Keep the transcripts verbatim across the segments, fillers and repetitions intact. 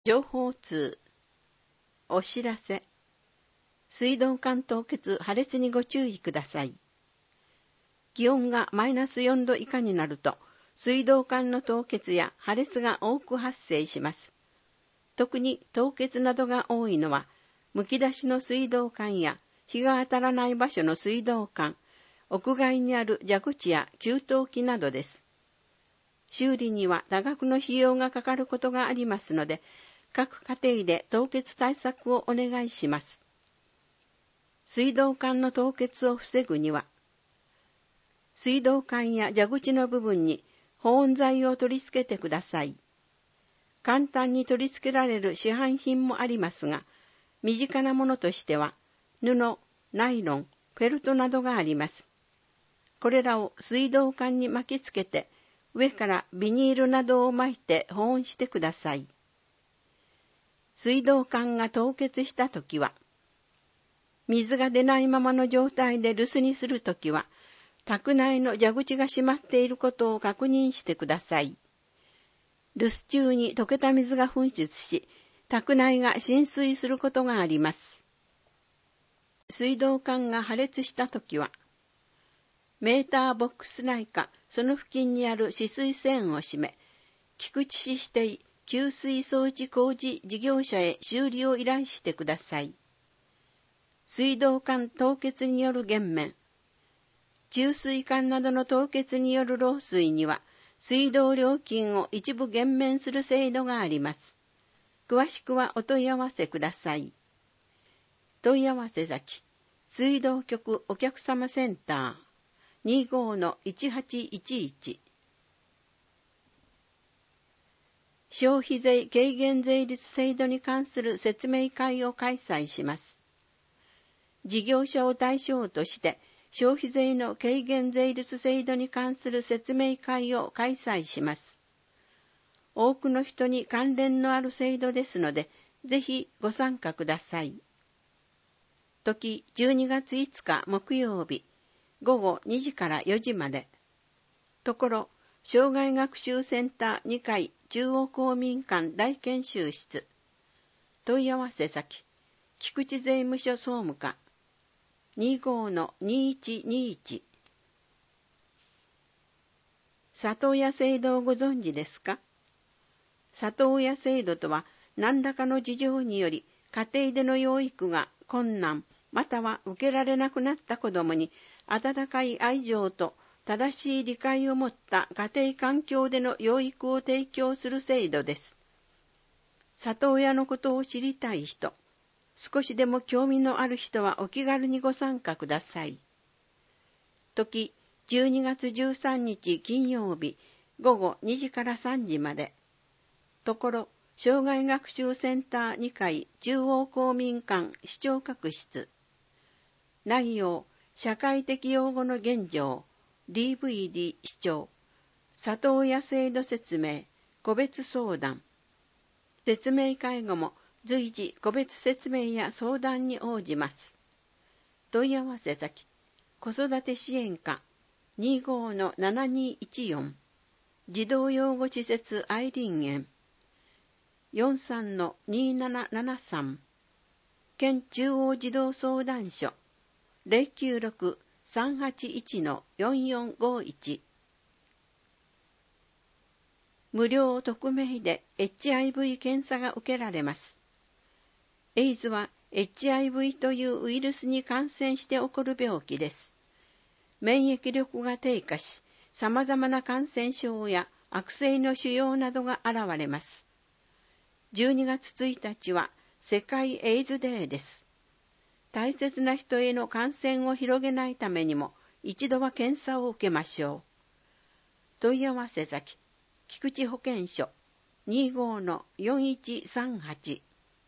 情報通。お知らせ。水道管凍結破裂にご注意ください。気温がマイナスよんど以下になると、水道管の凍結や破裂が多く発生します。特に凍結などが多いのは、むき出しの水道管や日が当たらない場所の水道管、屋外にある蛇口や給湯器などです。修理には多額の費用がかかることがありますので、各家庭で凍結対策をお願いします。水道管の凍結を防ぐには、水道管や蛇口の部分に保温材を取り付けてください。簡単に取り付けられる市販品もありますが、身近なものとしては、布、ナイロン、フェルトなどがあります。これらを水道管に巻きつけて、上からビニールなどを巻いて保温してください。水道管が凍結したときは、水が出ないままの状態で留守にするときは、宅内の蛇口が閉まっていることを確認してください。留守中に溶けた水が噴出し、宅内が浸水することがあります。水道管が破裂したときは、メーターボックス内かその付近にある止水栓を閉め、菊池市指定給水装置工事事業者へ修理を依頼してください。水道管凍結による減免。給水管などの凍結による漏水には、水道料金を一部減免する制度があります。詳しくはお問い合わせください。問い合わせ先、水道局お客様センター にじゅうごのいちはちいちいち。消費税軽減税率制度に関する説明会を開催します。事業者を対象として消費税の軽減税率制度に関する説明会を開催します。多くの人に関連のある制度ですので、ぜひご参加ください。時じゅうにがついつか木曜日、ごごにじからよじまで。ところ、障害学習センターにかい中央公民館大研修室。問い合わせ先、菊池税務署総務課 にじゅうごのにいちにいち。里親制度をご存知ですか？里親制度とは、何らかの事情により家庭での養育が困難または受けられなくなった子どもに温かい愛情と正しい理解を持った家庭環境での養育を提供する制度です。里親のことを知りたい人、少しでも興味のある人はお気軽にご参加ください。時じゅうにがつじゅうさんにち金曜日、ごごにじからさんじまで。ところ、障害学習センターにかい中央公民館視聴覚室。内容、社会的養護の現状、ディーブイディー 視聴、里親制度説明、個別相談。説明会後も随時個別説明や相談に応じます。問い合わせ先、子育て支援課 にじゅうごのななにいちよん、児童養護施設愛林園 よんじゅうさんのにーななななさん、県中央児童相談所 ゼロきゅうろく さんはちいちのよんよんごいち。無料匿名で エイチアイブイ 検査が受けられます。エイズは エイチアイブイ というウイルスに感染して起こる病気です。免疫力が低下し、様々な感染症や悪性の腫瘍などが現れます。じゅうにがつついたちは世界エイズデーです。大切な人への感染を広げないためにも一度は検査を受けましょう。問い合わせ先、菊池保健所 にじゅうごのよんいちさんはち。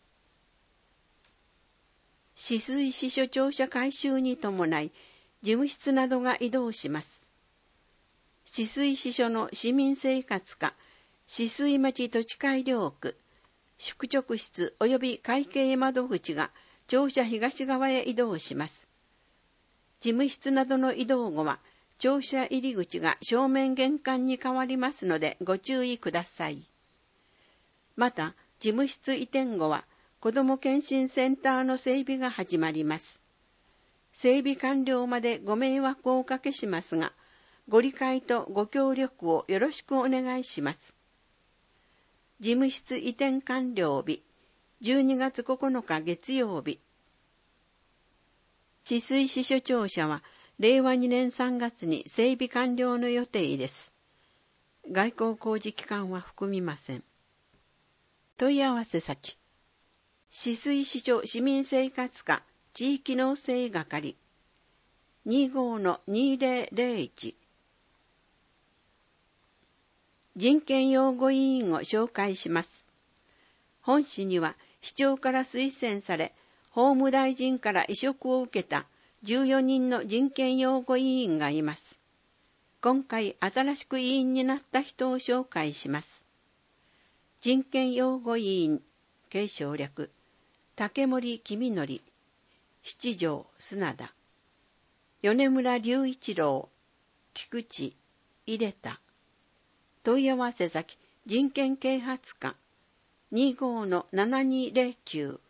止水支所庁舎改修に伴い事務室などが移動します。止水支所の市民生活課、止水町土地改良区、宿直室及び会計窓口が庁舎東側へ移動します。事務室などの移動後は、庁舎入り口が正面玄関に変わりますのでご注意ください。また、 事務室移転後は子ども検診センターの整備が始まります。整備完了までご迷惑をおかけしますが、ご理解とご協力をよろしくお願いします。事務室移転完了日、じゅうにがつここのか月曜日。治水市所長者は、れいわにねんさんがつに整備完了の予定です。外交工事期間は含みません。問い合わせ先。治水市所市民生活課地域農政係 にじゅうごのにせんいち。人権擁護委員を紹介します。本市には市長から推薦され、法務大臣から委嘱を受けたじゅうよにんの人権擁護委員がいます。今回新しく委員になった人を紹介します。人権擁護委員、継承略、竹森公則、七条砂田、米村隆一郎、菊池、出田。問い合わせ先、人権啓発課 にじゅうごのななにぜろきゅう。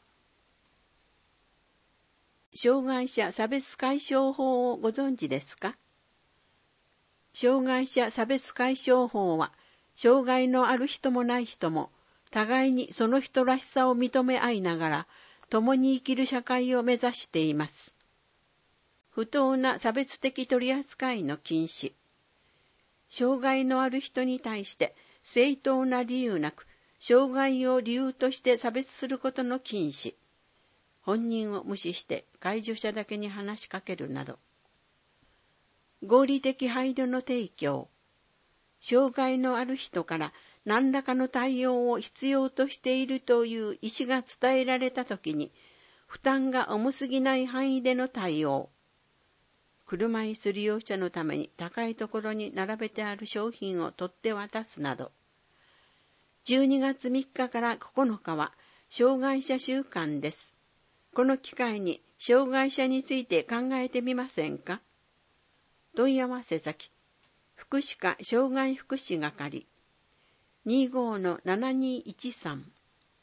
障害者差別解消法をご存知ですか？障害者差別解消法は、障害のある人もない人も、互いにその人らしさを認め合いながら、共に生きる社会を目指しています。不当な差別的取り扱いの禁止。障害のある人に対して正当な理由なく、障害を理由として差別することの禁止。本人を無視して介助者だけに話しかけるなど。合理的配慮の提供。障害のある人から何らかの対応を必要としているという意思が伝えられたときに、負担が重すぎない範囲での対応。車椅子利用者のために高いところに並べてある商品を取って渡すなど。じゅうにがつみっかからここのかは障害者週間です。この機会に障害者について考えてみませんか？問い合わせ先、福祉課障害福祉係 にじゅうごのななにいちさん。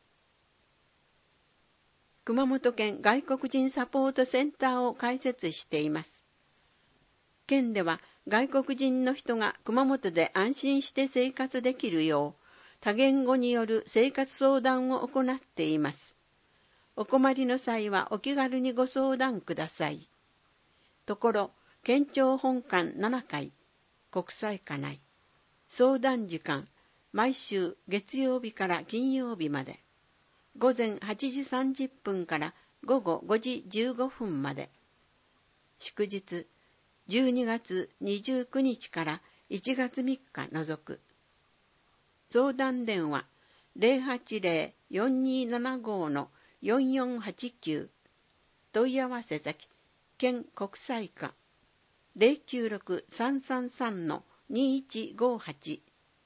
熊本県外国人サポートセンターを開設しています。県では外国人の人が熊本で安心して生活できるよう、多言語による生活相談を行っています。お困りの際はお気軽にご相談ください。ところ、県庁本館ななかい、国際課内。相談時間、毎週月曜日から金曜日まで。ごぜんはちじさんじゅっぷんからごごごじじゅうごふんまで。祝日、じゅうにがつにじゅうくにちからいちがつみっか除く。相談電話 ゼロはちゼロ よんにーななご のよんよんはちきゅう。問い合わせ先、県国際課 ゼロきゅうろく さんさんさん のにいちごはち。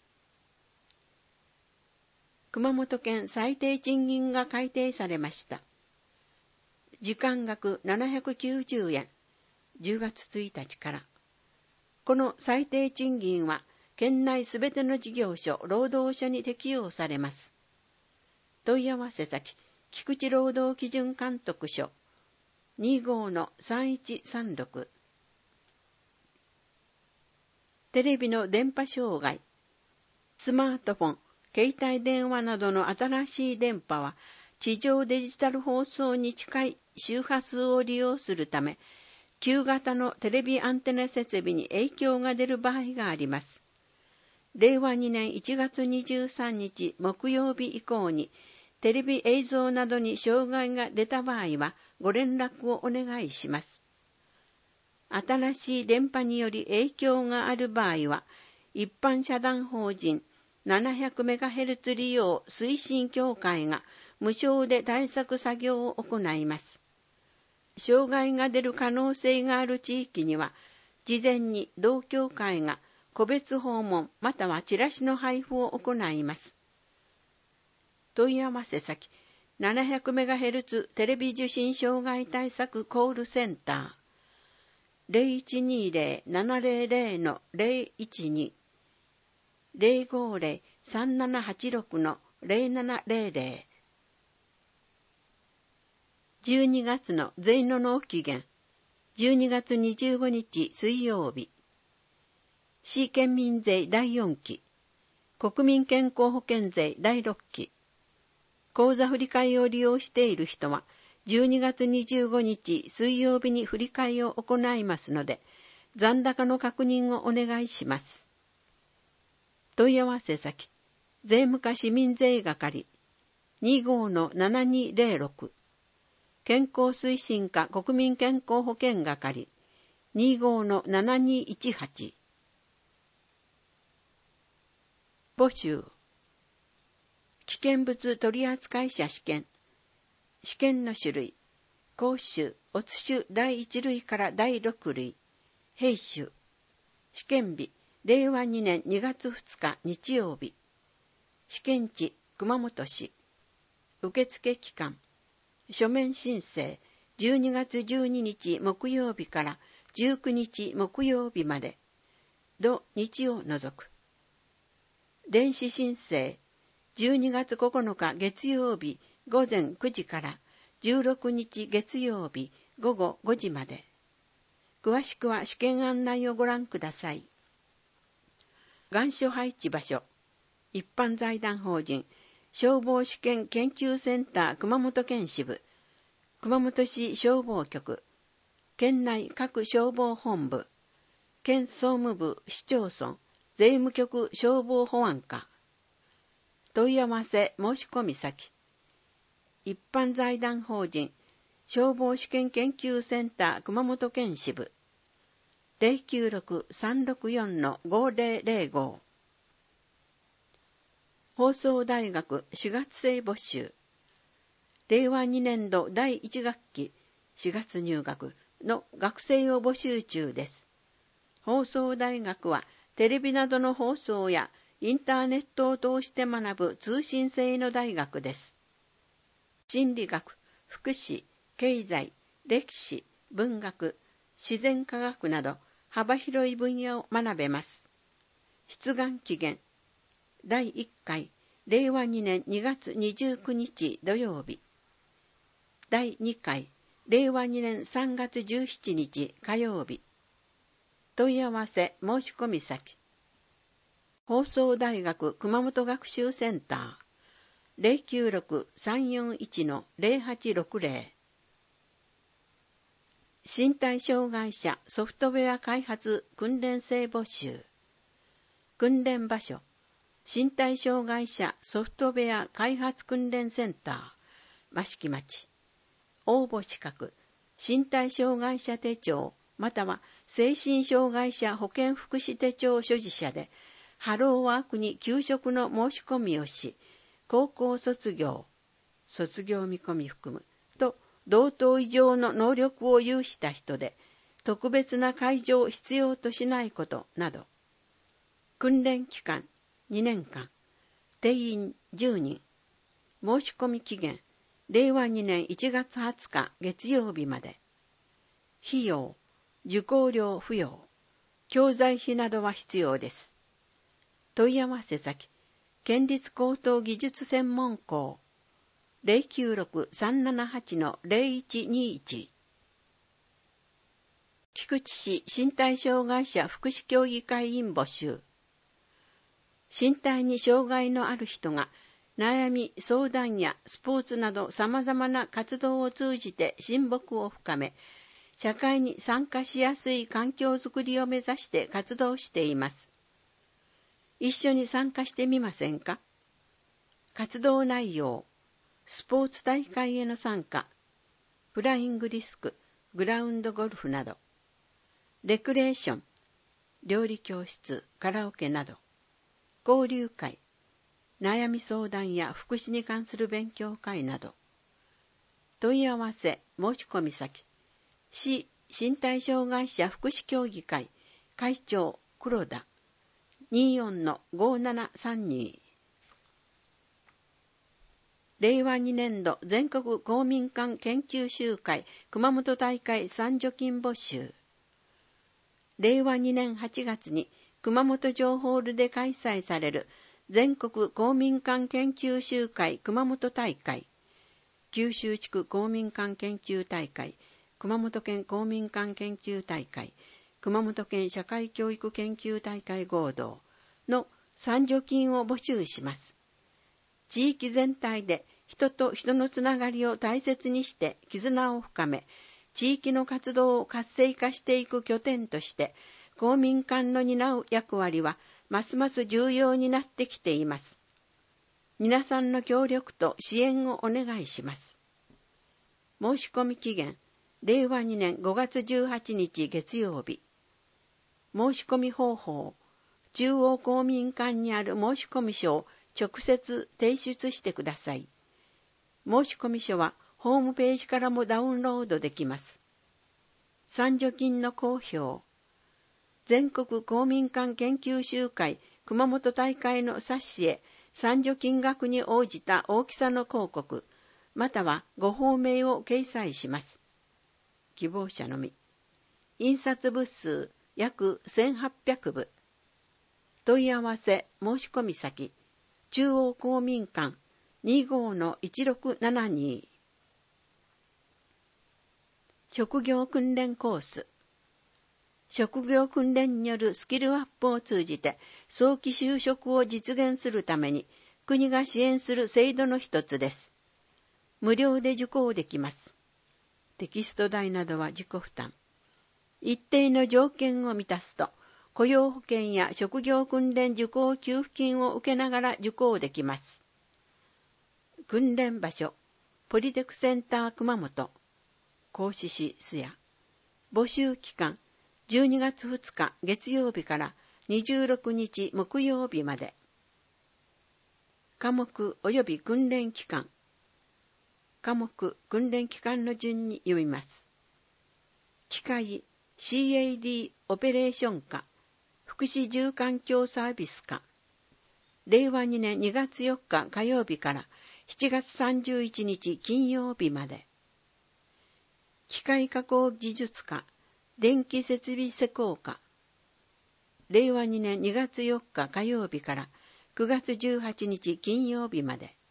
熊本県最低賃金が改定されました。時間額ななひゃくきゅうじゅうえん。じゅうがつついたちから。この最低賃金は、県内すべての事業所、労働者に適用されます。問い合わせ先、菊池労働基準監督署 にじゅうごのさんいちさんろく。テレビの電波障害。スマートフォン、携帯電話などの新しい電波は、地上デジタル放送に近い周波数を利用するため、旧型のテレビアンテナ設備に影響が出る場合があります。れいわにねんいちがつにじゅうさんにち木曜日以降に、テレビ映像などに障害が出た場合は、ご連絡をお願いします。新しい電波により影響がある場合は、一般社団法人 ななひゃくメガヘルツ 利用推進協会が無償で対策作業を行います。障害が出る可能性がある地域には、事前に同協会が個別訪問またはチラシの配布を行います。問い合わせ先、ななひゃくメガヘルツ テレビ受信障害対策コールセンター ゼロいちにゼロ ななゼロゼロ のゼロいちに ゼロごゼロ さんななはちろく のゼロななゼロゼロ。じゅうにがつの税の納期限、じゅうにがつにじゅうごにち水曜日。市県民税だいよんき、国民健康保険税だいろっき。口座振替を利用している人は、じゅうにがつにじゅうごにち水曜日に振り替えを行いますので、残高の確認をお願いします。問い合わせ先、税務課市民税係 にじゅうごのななにゼロろく、健康推進課国民健康保険係 にじゅうごのななにいちはち。募集。危険物取扱者試験。試験の種類。講習、乙種だいいち類からだいろく類。兵種。試験日、れいわにねんにがつふつか日曜日。試験地、熊本市。受付期間。書面申請、じゅうにがつじゅうににち木曜日からじゅうくにち木曜日まで。土日を除く。電子申請、じゅうにがつここのか月曜日ごぜんくじからじゅうろくにち月曜日ごごごじまで。詳しくは試験案内をご覧ください。願書配置場所、一般財団法人消防試験研究センター熊本県支部、熊本市消防局、県内各消防本部、県総務部市町村、税務局消防保安課。問い合わせ申し込み先、一般財団法人消防試験研究センター熊本県支部 ゼロきゅうろく さんろくよん ごゼロゼロご。放送大学しがつ生募集。れいわにねんどだいいち学期しがつ入学の学生を募集中です。放送大学はテレビなどの放送やインターネットを通して学ぶ通信制の大学です。心理学、福祉、経済、歴史、文学、自然科学など幅広い分野を学べます。出願期限、だいいっかい、れいわにねんにがつにじゅうくにち土曜日。だいにかい、れいわにねんさんがつじゅうしちにち火曜日。問い合わせ申し込み先、放送大学熊本学習センター ゼロきゅうろく さんよんいち ゼロはちろくゼロ。身体障害者ソフトウェア開発訓練生募集。訓練場所、身体障害者ソフトウェア開発訓練センター益城町。応募資格、身体障害者手帳または精神障害者保健福祉手帳所持者でハローワークに給食の申し込みをし、高校卒業、卒業見込み含むと同等以上の能力を有した人で特別な介助を必要としないことなど。訓練期間にねんかん、定員じゅうにん、申し込み期限れいわにねんいちがつはつか月曜日まで。費用、受講料不要、教材費などは必要です。問い合わせ先、県立高等技術専門校 ゼロきゅうろく さんななはち ゼロいちにいち。菊池市身体障害者福祉協議会員募集。身体に障害のある人が悩み、相談やスポーツなど様々な活動を通じて親睦を深め、社会に参加しやすい環境づくりを目指して活動しています。一緒に参加してみませんか？活動内容、スポーツ大会への参加、フライングディスク、グラウンドゴルフなど、レクレーション、料理教室、カラオケなど、交流会、悩み相談や福祉に関する勉強会など。問い合わせ申し込み先、市身体障害者福祉協議会会長黒田 にじゅうよんのごななさんに。れいわにねんど全国公民館研究集会熊本大会賛助金募集。れいわにねんはちがつに熊本城ホールで開催される全国公民館研究集会熊本大会、九州地区公民館研究大会、熊本県公民館研究大会、熊本県社会教育研究大会合同の賛助金を募集します。地域全体で人と人のつながりを大切にして絆を深め、地域の活動を活性化していく拠点として、公民館の担う役割はますます重要になってきています。皆さんの協力と支援をお願いします。申し込み期限、れいわにねんごがつじゅうはちにち月曜日。申し込み方法、中央公民館にある申し込み書を直接提出してください。申し込み書はホームページからもダウンロードできます。賛助金の公表、全国公民館研究集会熊本大会の冊子へ賛助金額に応じた大きさの広告、またはご法名を掲載します。希望者のみ。印刷部数約せんはっぴゃくぶ。問い合わせ申し込み先、中央公民館 にじゅうごのいちろくななに。職業訓練コース。職業訓練によるスキルアップを通じて早期就職を実現するために国が支援する制度の一つです。無料で受講できます。テキスト代などは自己負担。一定の条件を満たすと雇用保険や職業訓練受講給付金を受けながら受講できます。訓練場所、ポリテクセンター熊本、合志市須谷。募集期間、じゅうにがつふつか月曜日からにじゅうろくにち木曜日まで。科目及び訓練期間。科目、訓練期間の順に読みます。機械、シーエーディー オペレーション科、福祉住環境サービス科。れいわにねんにがつよっか火曜日からしちがつさんじゅういちにち金曜日まで。機械加工技術科、電気設備施工科。れいわにねんにがつよっか火曜日からくがつじゅうはちにち金曜日まで。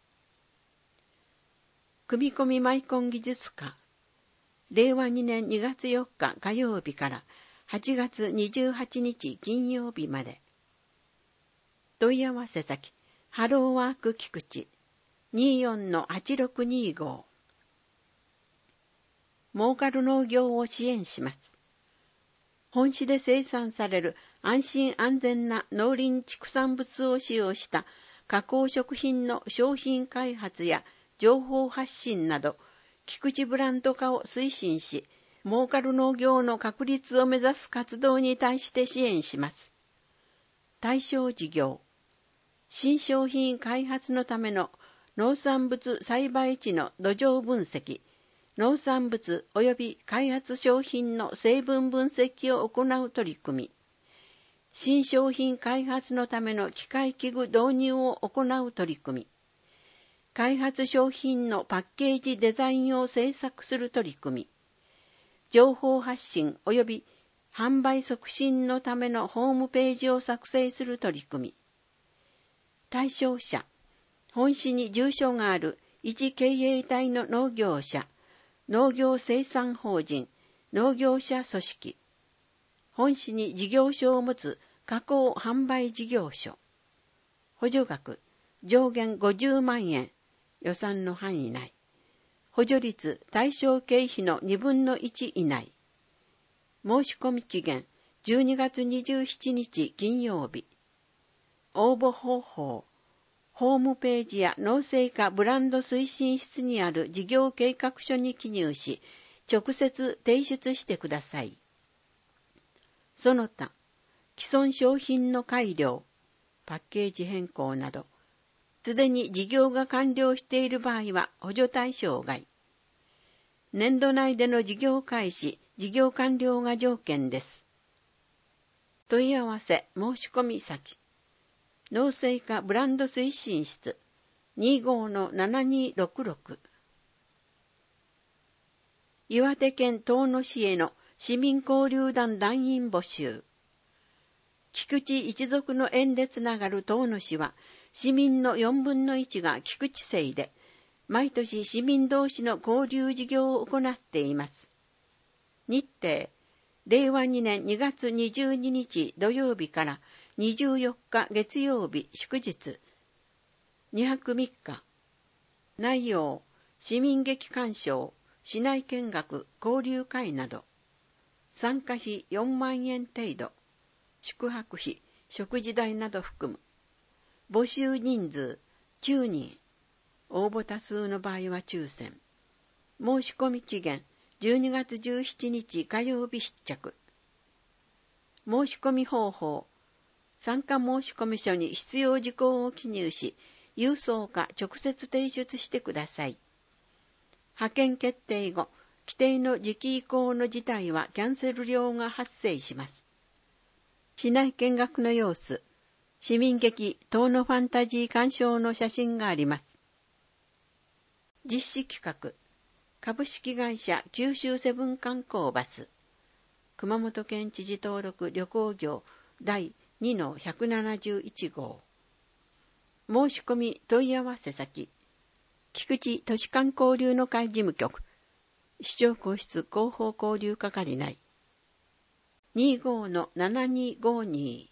組み込みマイコン技術科。れいわにねんにがつよっか火曜日からはちがつにじゅうはちにち金曜日まで。問い合わせ先、ハローワーク菊池 にじゅうよんのはちろくにじゅうご。儲かる農業を支援します。本市で生産される安心安全な農林畜産物を使用した加工食品の商品開発や情報発信など、菊池ブランド化を推進し、儲かる農業の確立を目指す活動に対して支援します。対象事業、新商品開発のための農産物栽培地の土壌分析、農産物及び開発商品の成分分析を行う取り組み、新商品開発のための機械器具導入を行う取り組み、開発商品のパッケージデザインを制作する取り組み、情報発信及び販売促進のためのホームページを作成する取り組み、対象者、本市に住所がある一経営体の農業者、農業生産法人、農業者組織、本市に事業所を持つ加工販売事業所、補助額上限ごじゅうまんえん、予算の範囲内、補助率対象経費のにぶんのいち以内、申し込み期限じゅうにがつにじゅうしちにち金曜日、応募方法、ホームページや農政課ブランド推進室にある事業計画書に記入し、直接提出してください。その他、既存商品の改良、パッケージ変更など、すでに事業が完了している場合は補助対象外。年度内での事業開始、事業完了が条件です。問い合わせ申し込み先、農政課ブランド推進室 にじゅうごのななにろくろく。岩手県遠野市への市民交流団団員募集。菊池一族の縁でつながる遠野市は、 市民のよんぶんのいちが菊池生で、毎年市民同士の交流事業を行っています。日程、れいわにねんにがつにじゅうににち土曜日からにじゅうよっか月曜日祝日。にはくみっか。内容、市民劇鑑賞、市内見学、交流会など。参加費よんまんえん程度。宿泊費、食事代など含む。募集人数きゅうにん。応募多数の場合は抽選。申し込み期限じゅうにがつじゅうしちにち火曜日必着。申し込み方法。参加申込書に必要事項を記入し、郵送か直接提出してください。派遣決定後、規定の時期以降の事態はキャンセル料が発生します。市内見学の様子、市民劇遠野ファンタジー鑑賞の写真があります。実施企画、株式会社九州セブン観光バス、熊本県知事登録旅行業だいにのひゃくななじゅういちごう。申し込み問い合わせ先、菊池都市間交流の会事務局、市長公室広報交流係内、にじゅうごのななにごに。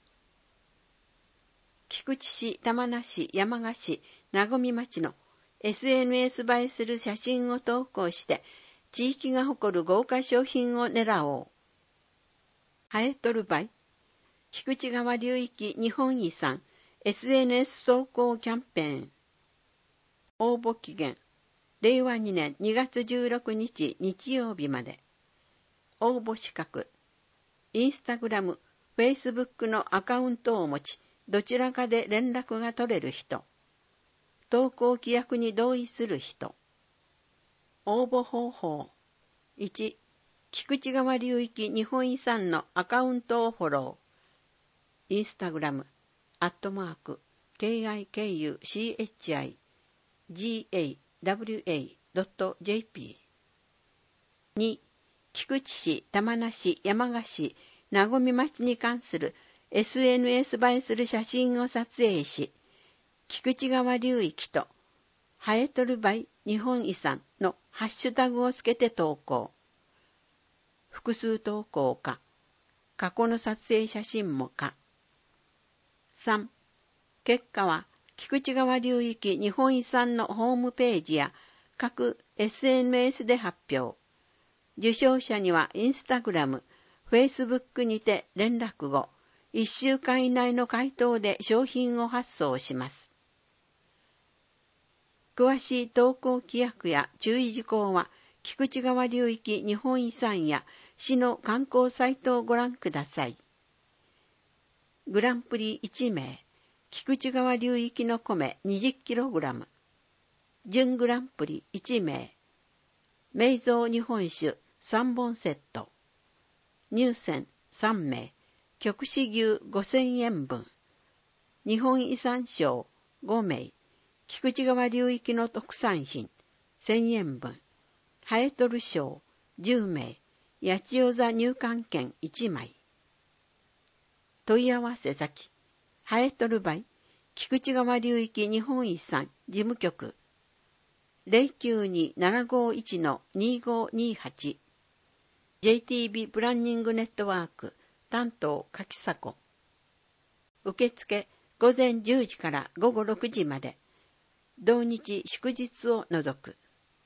菊池市、玉名市、山鹿市、名古屋町の エスエヌエス 映えする写真を投稿して、地域が誇る豪華商品を狙おう。ハエトルバイ、菊池川流域日本遺産 エスエヌエス 走行キャンペーン。応募期限、れいわにねんにがつじゅうろくにち日曜日まで。応募資格、インスタグラム、フェイスブックのアカウントを持ち、どちらかで連絡が取れる人。投稿規約に同意する人。応募方法。いち、菊池川流域日本遺産のアカウントをフォロー。インスタグラム、アットマーク、ケーアイケーユーシーエイチアイジーエーダブリューエードットジェーピー。に、菊池市、玉名市、山鹿市、名古屋町に関する エスエヌエス 映えする写真を撮影し、菊池川流域とハエトルバイ日本遺産のハッシュタグをつけて投稿。複数投稿か、過去の撮影写真もか。さん、結果は菊池川流域日本遺産のホームページや各 エスエヌエス で発表。受賞者にはインスタグラム、フェイスブックにて連絡後、いっしゅうかん以内の回答で商品を発送します。詳しい投稿規約や注意事項は、菊池川流域日本遺産や市の観光サイトをご覧ください。グランプリいちめい、菊池川流域の米 にじゅっキログラム。準グランプリいちめい、名蔵日本酒さんぼんセット。入選さんめい、極紫牛ごせんえんぶん。日本遺産賞ごめい、菊池川流域の特産品せんえんぶん。ハエトル賞じゅうめい、八千代座入館券いちまい。問い合わせ先、ハエトルバイ、菊池川流域日本遺産事務局、ゼロきゅうに ななごいち にごにはち、ジェイティービー プランニングネットワーク、担当柿迫。受付午前じゅうじから午後ろくじまで、同日祝日を除く。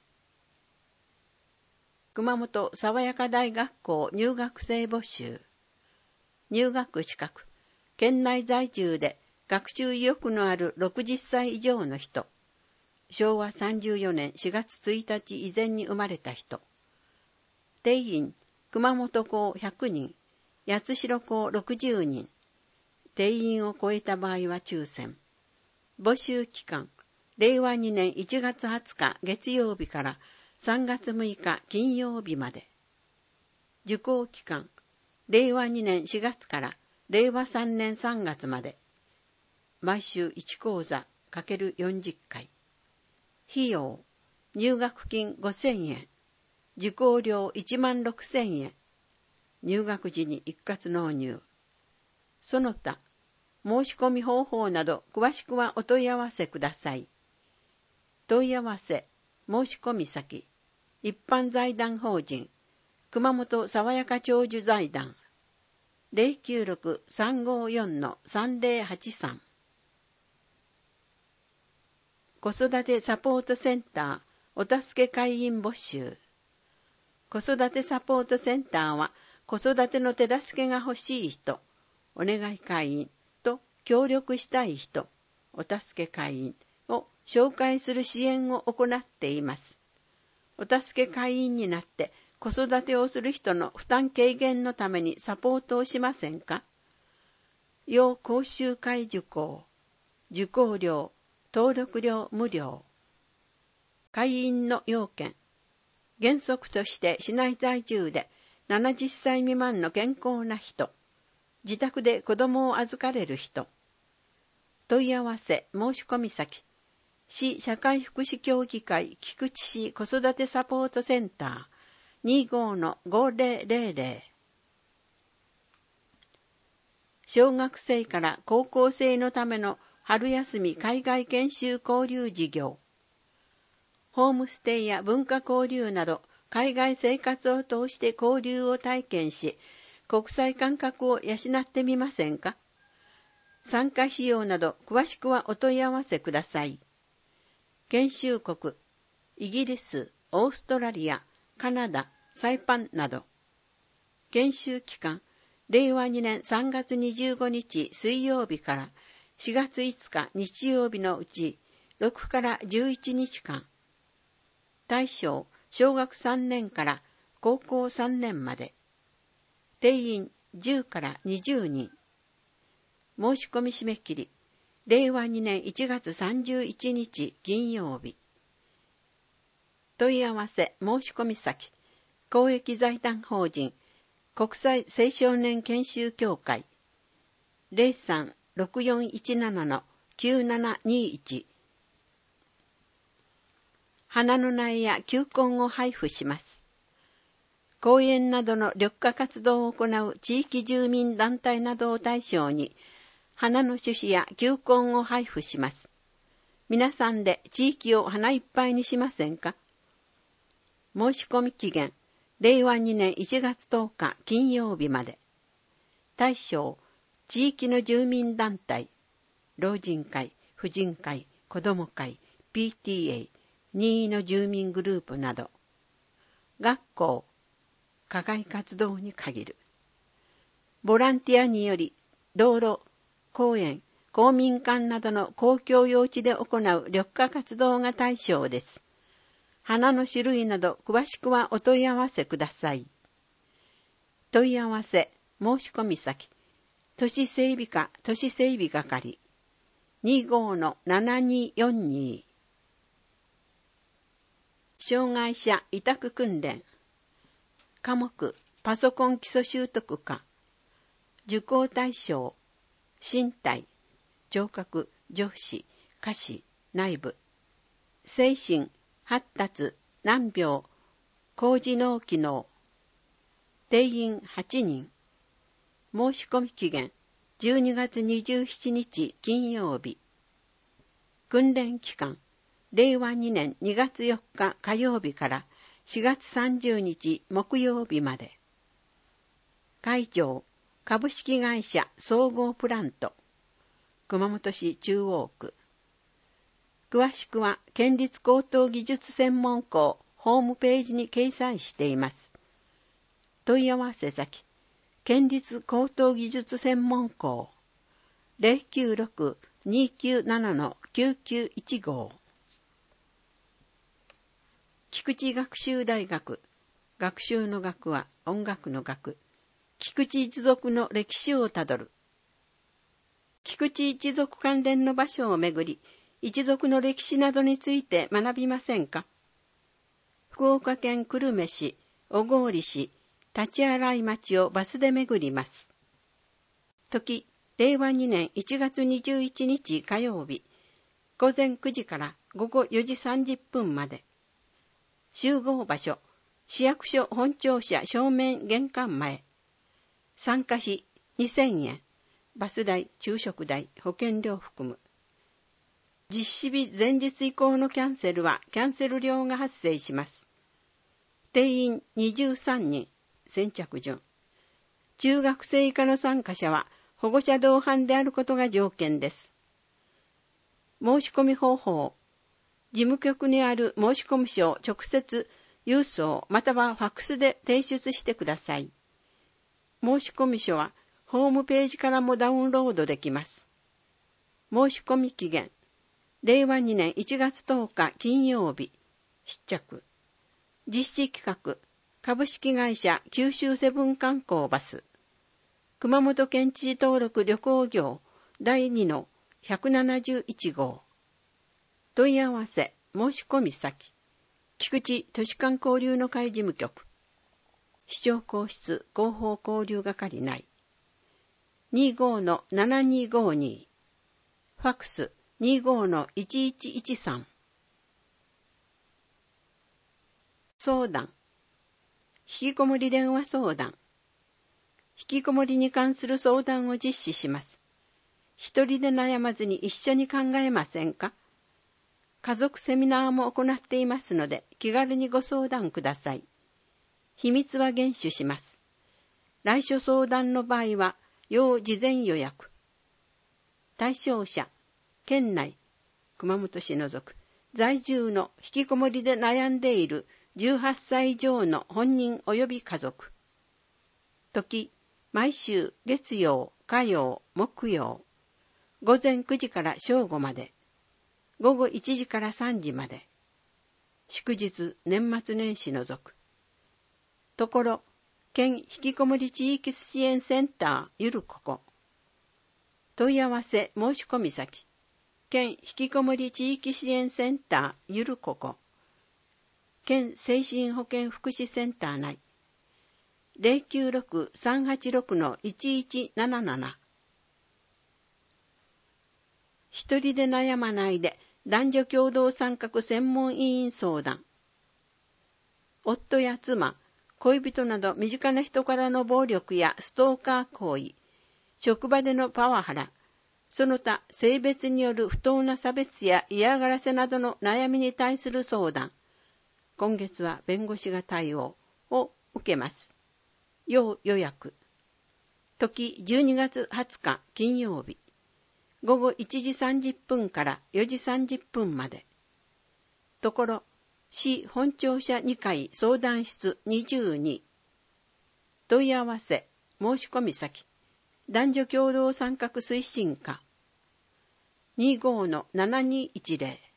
熊本爽やか大学校入学生募集。入学資格、県内在住で学習意欲のあるろくじゅっさい以上の人。しょうわさんじゅうよねんしがつついたち以前に生まれた人。定員、熊本校ひゃくにん、八代校ろくじゅうにん。定員を超えた場合は抽選。募集期間、れいわにねんいちがつはつか月曜日からさんがつむいか金曜日まで。受講期間、れいわにねんしがつかられいわさんねんさんがつまで。毎週いち講座 ×よんじゅっかい。費用、入学金ごせんえん。受講料いちまんろくせんえん。入学時に一括納入。その他、 申し込み方法など詳しくはお問い合わせください。問い合わせ、申し込み先、一般財団法人、熊本爽やか長寿財団、ゼロきゅうろく さんごよん さんぜろはちさん。子育てサポートセンター、お助け会員募集。子育てサポートセンターは、子育ての手助けが欲しい人、お願い会員と協力したい人、お助け会員を紹介する支援を行っています。お助け会員になって子育てをする人の負担軽減のためにサポートをしませんか？要講習会受講、受講料、登録料無料。会員の要件、原則として市内在住でななじゅっさい未満の健康な人、自宅で子供を預かれる人。問い合わせ申し込み先、市社会福祉協議会菊池市子育てサポートセンター にじゅうごのごぜろぜろぜろ。小学生から高校生のための春休み海外研修交流事業。ホームステイや文化交流など海外生活を通して交流を体験し、国際感覚を養ってみませんか？参加費用など詳しくはお問い合わせください。研修国、イギリス、オーストラリア、カナダ、サイパンなど。研修期間、れいわにねんさんがつにじゅうごにち水曜日からしがついつか日曜日のうちろくからじゅういちにちかん。対象、小学さんねんから高校さんねんまで。定員じゅうからにじゅうにん。申し込み締め切り、れいわにねんいちがつさんじゅういちにち金曜日。問い合わせ申し込み先、公益財団法人国際青少年研修協会 ゼロさん ろくよんいちなな きゅうななにいち。花の苗や球根を配布します。公園などの緑化活動を行う地域住民団体などを対象に、花の種子や球根を配布します。皆さんで地域を花いっぱいにしませんか？申し込み期限、れいわにねんいちがつとおか金曜日まで。対象、地域の住民団体、老人会、婦人会、子ども会、ピーティーエー、任意の住民グループなど。学校、課外活動に限る。ボランティアにより、道路、公園、公民館などの公共用地で行う緑化活動が対象です。花の種類など詳しくはお問い合わせください。問い合わせ、申し込み先、都市整備課都市整備係 にじゅうごのななにーよんにー。障害者委託訓練。科目、パソコン基礎習得科。受講対象、身体、聴覚、上肢、下肢、内部。精神、発達、難病、高次脳機能。定員はちにん。申し込み期限、じゅうにがつにじゅうしちにち金曜日。訓練期間、れいわにねんにがつよっか火曜日からしがつさんじゅうにち木曜日まで。会場、株式会社総合プラント、熊本市中央区。詳しくは県立高等技術専門校ホームページに掲載しています。問い合わせ先、県立高等技術専門校 ゼロきゅうろく にきゅうなな きゅうきゅういちご。菊池学習大学、学習の学は音楽の学、菊池一族の歴史をたどる。菊池一族関連の場所をめぐり、一族の歴史などについて学びませんか？福岡県久留米市、小郡市、立洗町をバスで巡ります。時、れいわにねんいちがつにじゅういちにち火曜日、ごぜんくじからごごよじさんじゅっぷんまで。集合場所、市役所本庁舎正面玄関前。参加費にせんえん、 バス代、昼食代、保険料含む。実施日前日以降のキャンセルはキャンセル料が発生します。定員にじゅうさんにん、先着順。中学生以下の参加者は保護者同伴であることが条件です。申し込み方法。事務局にある申込書を直接郵送またはファックスで提出してください。申込書はホームページからもダウンロードできます。申し込み期限。れいわにねんいちがつとおか金曜日。必着。実施企画。株式会社九州セブン観光バス。熊本県知事登録旅行業だいにのひゃくななじゅういちごう。問い合わせ申し込み先。菊池都市間交流の会事務局。市長公室広報交流係内。にじゅうごのななにごに。ファックスにじゅうごのいちいちいちさん。相談。引きこもり電話相談。引きこもりに関する相談を実施します。一人で悩まずに一緒に考えませんか？家族セミナーも行っていますので気軽にご相談ください。秘密は厳守します。来所相談の場合は要事前予約。対象者、県内、熊本市除く、在住の引きこもりで悩んでいるじゅうはっさい以上の本人及び家族。時、毎週月曜、火曜、木曜。午前くじから正午まで。午後いちじからさんじまで。祝日、年末年始除く。ところ、県引きこもり地域支援センターゆるここ。問い合わせ申し込み先。県引きこもり地域支援センターゆるここ。県精神保健福祉センター内。ゼロきゅうろく さんはちろく いちいちなななな。一人で悩まないで男女共同参画専門委員相談。夫や妻、恋人など身近な人からの暴力やストーカー行為、職場でのパワハラ、その他性別による不当な差別や嫌がらせなどの悩みに対する相談。今月は弁護士が対応を受けます。要予約。時じゅうにがつはつか金曜日。午後いちじさんじゅっぷんからよじさんじゅっぷんまで。ところ、市本庁舎にかい相談室にじゅうに。問い合わせ、申し込み先。男女共同参画推進課。にじゅうごのななにいちゼ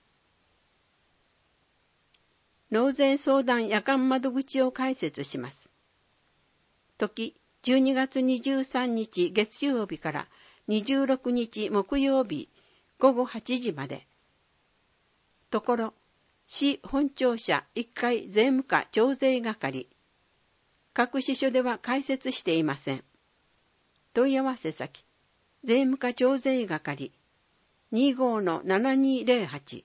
ロ。納税相談夜間窓口を開設します。時、じゅうにがつにじゅうさんにち月曜日からにじゅうろくにち木曜日午後はちじまで。ところ、市本庁舎いっかい税務課徴税係。各支所では開設していません。問い合わせ先、税務課徴税係。にじゅうごのななにゼロはち。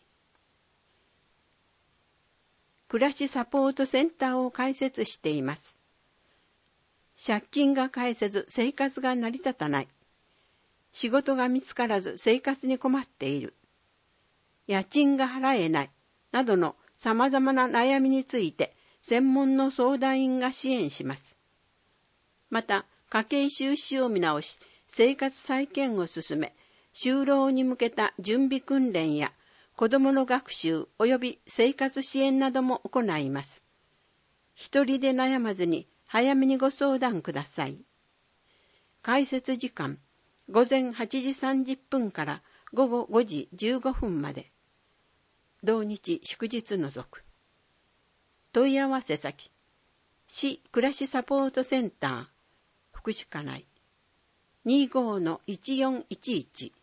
暮らしサポートセンターを開設しています。借金が返せず生活が成り立たない。仕事が見つからず生活に困っている。家賃が払えない。などの様々な悩みについて専門の相談員が支援します。また、家計収支を見直し、生活再建を進め、就労に向けた準備訓練や子どもの学習及び生活支援なども行います。一人で悩まずに早めにご相談ください。開設時間、午前はちじさんじゅっぷんから午後ごじじゅうごふんまで。同日祝日除く。問い合わせ先、市暮らしサポートセンター、福祉課内、にじゅうごのいちよんいちいち。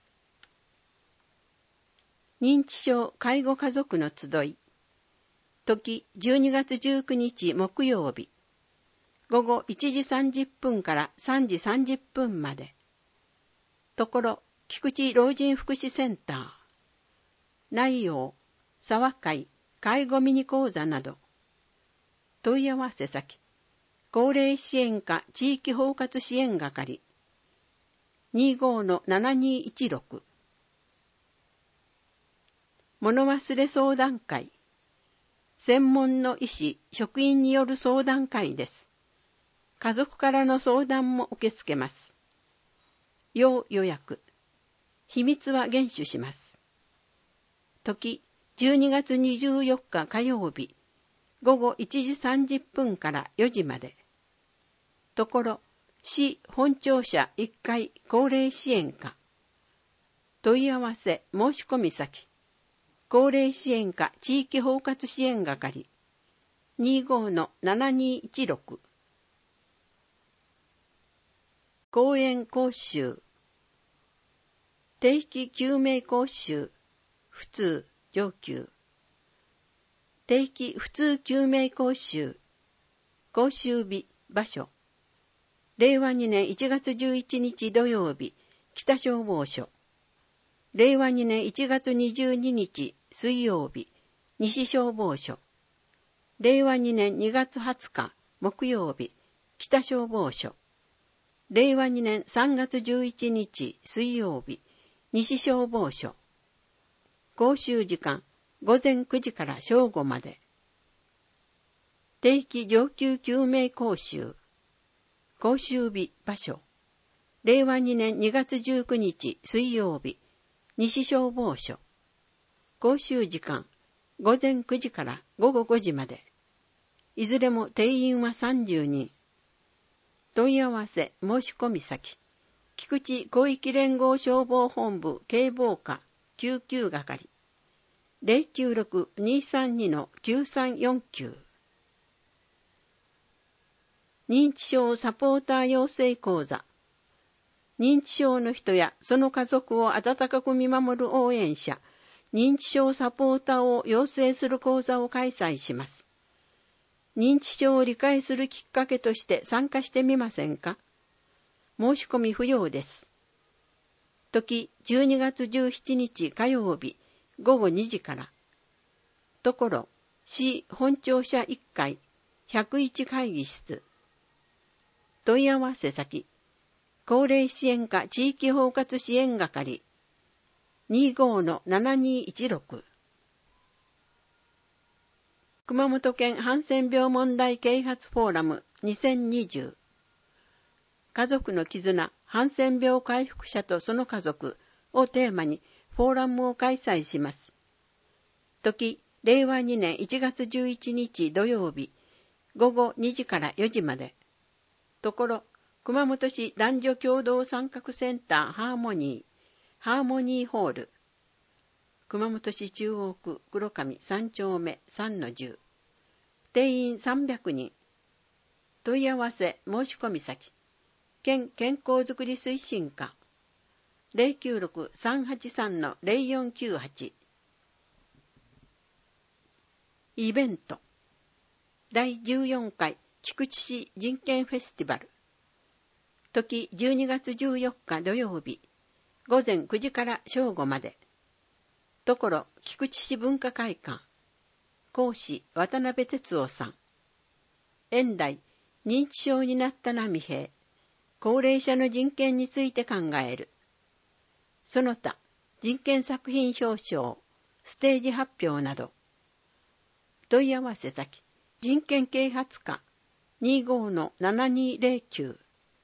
認知症介護家族の集い。時じゅうにがつじゅうくにち木曜日。午後いちじさんじゅっぷんからさんじさんじゅっぷんまで。ところ、菊池老人福祉センター。内容、沢会、介護ミニ講座など。問い合わせ先、高齢支援課地域包括支援係。 にじゅうごのななにいちろく。物忘れ相談会。専門の医師、職員による相談会です。家族からの相談も受け付けます。要予約。秘密は厳守します。時、じゅうにがつにじゅうよっか火曜日、ごごいちじさんじゅっぷんからよじまで。ところ、市本庁舎いっかい高齢支援課。問い合わせ申し込み先。高齢支援課地域包括支援係 にじゅうごのななにいちろく。講演講習。定期救命講習。普通、上級。定期普通救命講習。講習日、場所。れいわにねんいちがつじゅういちにち土曜日、北消防署。れいわにねんいちがつにじゅうににち水曜日、西消防署。れいわにねんにがつはつか木曜日、北消防署。れいわにねんさんがつじゅういちにち水曜日、西消防署。講習時間、ごぜんくじから正午まで。定期上級救命講習。講習日、場所。れいわにねんにがつじゅうくにち水曜日、西消防署。講習時間、ごぜんくじからごごごじまで。いずれも定員はさんじゅうにん。問い合わせ申し込み先。菊池広域連合消防本部警防課救急係。ゼロきゅうろく にーさんに きゅうさんよんきゅう。認知症サポーター養成講座。認知症の人やその家族を温かく見守る応援者、認知症サポーターを養成する講座を開催します。認知症を理解するきっかけとして参加してみませんか？申し込み不要です。時、じゅうにがつじゅうしちにち火曜日、ごごにじから。ところ、市本庁舎いっかい、ひゃくいち会議室。問い合わせ先。高齢支援課地域包括支援係 にじゅうごのななにいちろく。熊本県ハンセン病問題啓発フォーラムにせんにじゅう。家族の絆、ハンセン病回復者とその家族をテーマにフォーラムを開催します。時、れいわにねんいちがつじゅういちにち土曜日、ごごにじからよじまで。ところ、熊本市男女共同参画センターハーモニー、ハーモニーホール。熊本市中央区黒上さんちょうめさんのじゅう。定員さんびゃくにん。問い合わせ申し込み先。県健康づくり推進課。ゼロきゅうろく さんはちさん ゼロよんきゅうはち。イベント。だいじゅうよんかい菊池市人権フェスティバル。時じゅうにがつじゅうよっか土曜日、ごぜんくじから正午まで。ところ、菊池市文化会館。講師、渡辺哲夫さん。演題、認知症になった波平。高齢者の人権について考える。その他、人権作品表彰、ステージ発表など。問い合わせ先、人権啓発課 にじゅうごのななにゼロきゅう。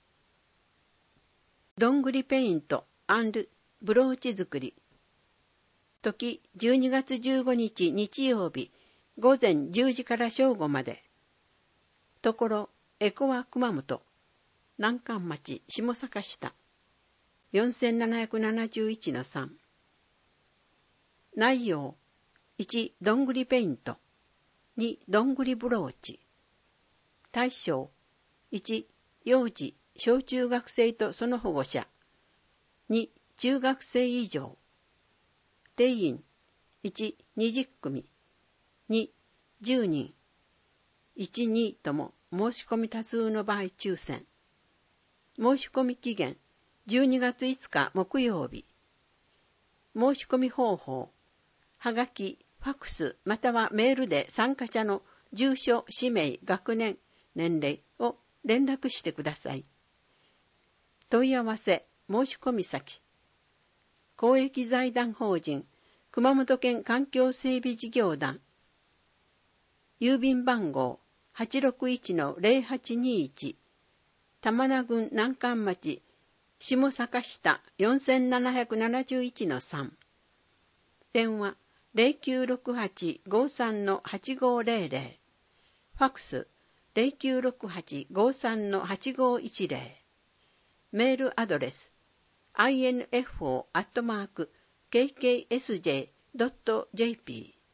どんぐりペイント&ブローチ作り。時じゅうにがつじゅうごにち日曜日、ごぜんじゅうじから正午まで。ところ、エコワ熊本、南関町下坂下、よんせんななひゃくななじゅういちのさん。内容、いち、どんぐりペイント、に、どんぐりブローチ。対象、いち、幼児、小中学生とその保護者。に、中学生以上。定員、いち、にじゅっくみ。に、じゅうにん。いち、にとも申し込み多数の場合抽選。申し込み期限、じゅうにがついつか木曜日。申し込み方法、はがき、ファクスまたはメールで参加者の住所、氏名、学年、年齢を連絡してください。問い合わせ申し込み先。公益財団法人熊本県環境整備事業団。郵便番号 はちろくいちのゼロはちにいち 玉名郡南関町下坂下 よんなななないちのさん。電話 ゼロきゅうろくはち ごさんのはちごゼロゼロ。ファックス ゼロきゅうろくはち ごさんのはちごいちゼロ。メールアドレス アイエヌエフオー アットマーク ケーケーエスジェー ドット ジェーピー。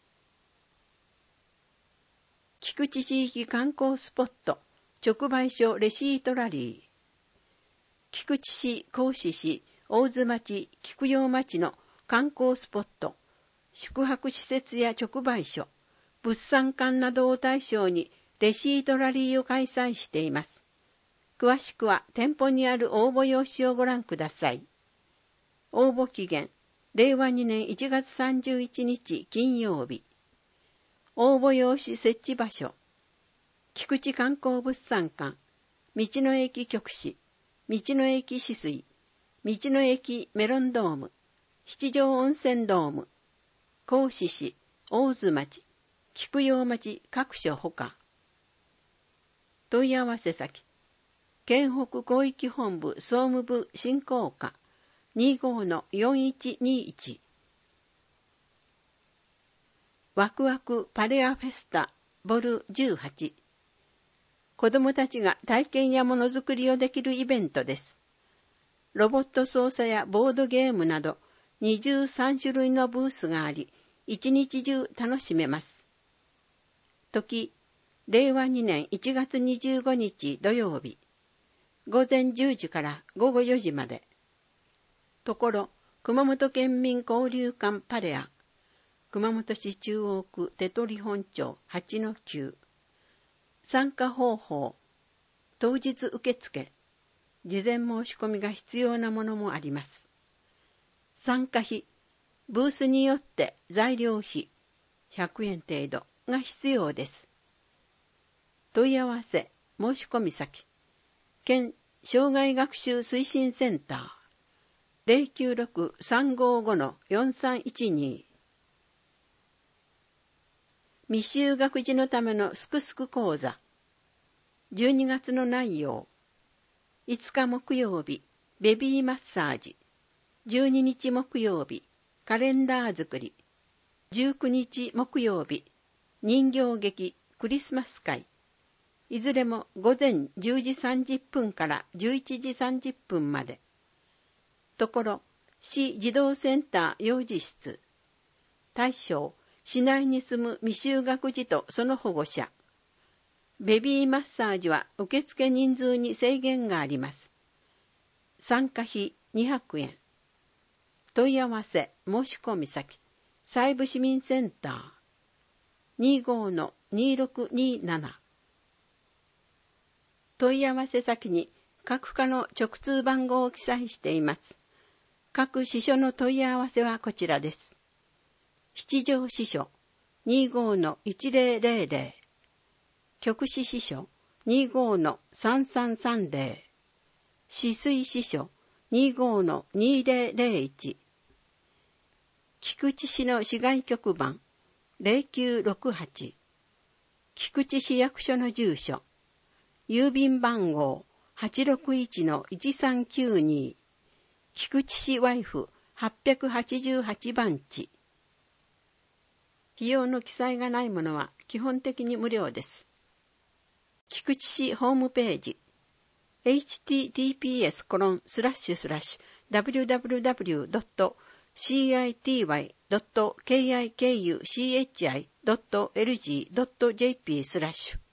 菊池地域観光スポット直売所レシートラリー。菊池市、合志市、大津町、菊陽町の観光スポット、宿泊施設や直売所、物産館などを対象にレシートラリーを開催しています。詳しくは店舗にある応募用紙をご覧ください。応募期限、れいわにねんいちがつさんじゅういちにち金曜日。応募用紙設置場所、菊池観光物産館、道の駅局市、道の駅止水、道の駅メロンドーム、七条温泉ドーム、合志市、大津町、菊陽町各所ほか。問い合わせ先、県北広域本部総務部振興課 にじゅうごのよんいちにいち。ワクワクパレアフェスタボルじゅうはち。子どもたちが体験やものづくりをできるイベントです。ロボット操作やボードゲームなどにじゅうさんしゅるいのブースがあり、一日中楽しめます。時、れいわにねんいちがつにじゅうごにち土曜日、ごぜんじゅうじからごごよじまで。ところ、熊本県民交流館パレア、熊本市中央区手取本町 はちのきゅう。参加方法、当日受付、事前申し込みが必要なものもあります。参加費、ブースによって材料費ひゃくえん程度が必要です。問い合わせ、申し込み先、県障害学習推進センター ゼロきゅうろく さんごご のよんさんいちに。未就学児のためのすくすく講座。じゅうにがつの内容。いつか木曜日、ベビーマッサージ。じゅうににち木曜日、カレンダー作り。じゅうくにち木曜日、人形劇クリスマス会。いずれも午前じゅうじさんじゅっぷんからじゅういちじさんじゅっぷんまで。ところ、市児童センター幼児室。対象、市内に住む未就学児とその保護者。ベビーマッサージは受付人数に制限があります。参加費にひゃくえん。問い合わせ申し込み先、西部市民センター にじゅうごのにろくになな。問い合わせ先に各課の直通番号を記載しています。各支所の問い合わせはこちらです。七条支所 にじゅうごのいちぜろぜろぜろ。局市支所 にじゅうごのさんさんさんぜろ。止水支所 にじゅうごのにぜろぜろいち。菊池市の市外局番 ゼロきゅうろくはち。菊池市役所の住所。郵便番号 はちろくいちのいちさんきゅうに。菊池市ワイフはっぴゃくはちじゅうはちばんち。費用の記載がないものは基本的に無料です。菊池市ホームページ エイチティーティーピーエスコロンスラッシュスラッシュダブリューダブリューダブリュードットシーアイティーワイドットケーアイケーユーシーエイチアイドットエルジードットジェーピースラッシュ